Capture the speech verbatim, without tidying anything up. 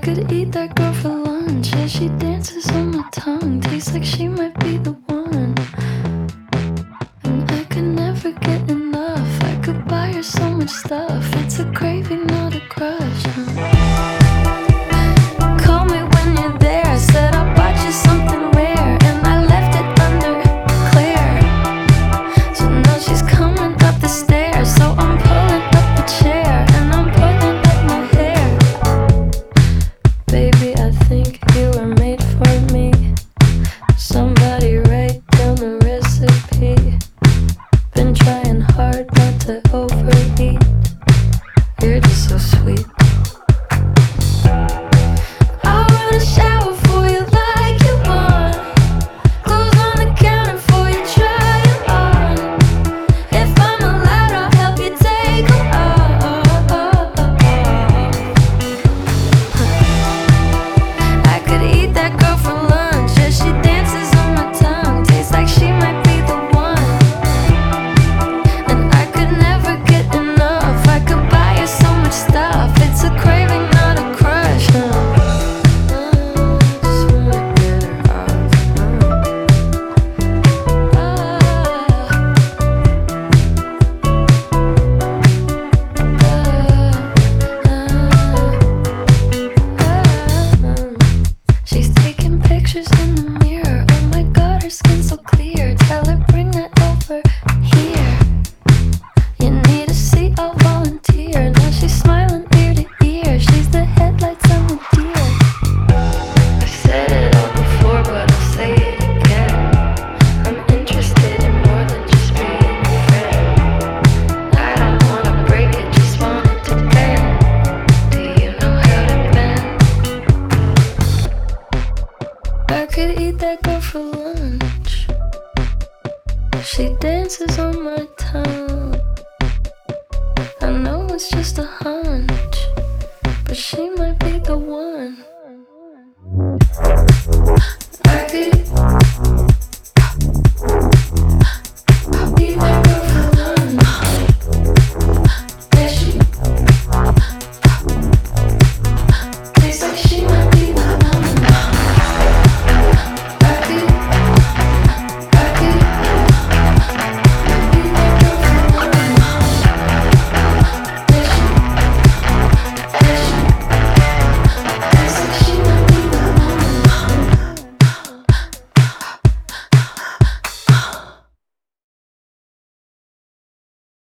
could eat that girl for lunch. Yeah, she dances on my tongue. Tastes like she might be the one. And I could never get enough. I could buy her so much stuff. It's a craving, not a crush. Call me when you're there. I said I bought you something rare, and I left it under clear. So now she's coming up the stairs. So I'm pulling up the chair, and I'm pulling up my hair. Baby, I think you were made for me. Somebody write down the recipe. Been trying hard not to overeat. You're just so sweet. I wanna shower for you like you want. Clothes on the counter for you, try 'em on. If I'm allowed, I'll help you take 'em off. I could eat that girl for lunch. Yeah, she dances on my tongue. Tastes like she might be the one. And I could never get enough. I could buy her so much stuff. It's a craving, not a crush. Uh, just wanna get her off. Uh, uh, uh, uh. She's taking pictures in the mirror. Oh my god, her skin's so clear. Tell her bring that over here. You need a seat, I'll volunteer. Now she's smiling ear to ear. She's the headlights on the deer. I've said it all before, but I'll say it again. I'm interested in more than just being a friend. I don't wanna break it, just want it to bend. Do you know how to bend? I could eat that girl for lunch. She dances on my tongue.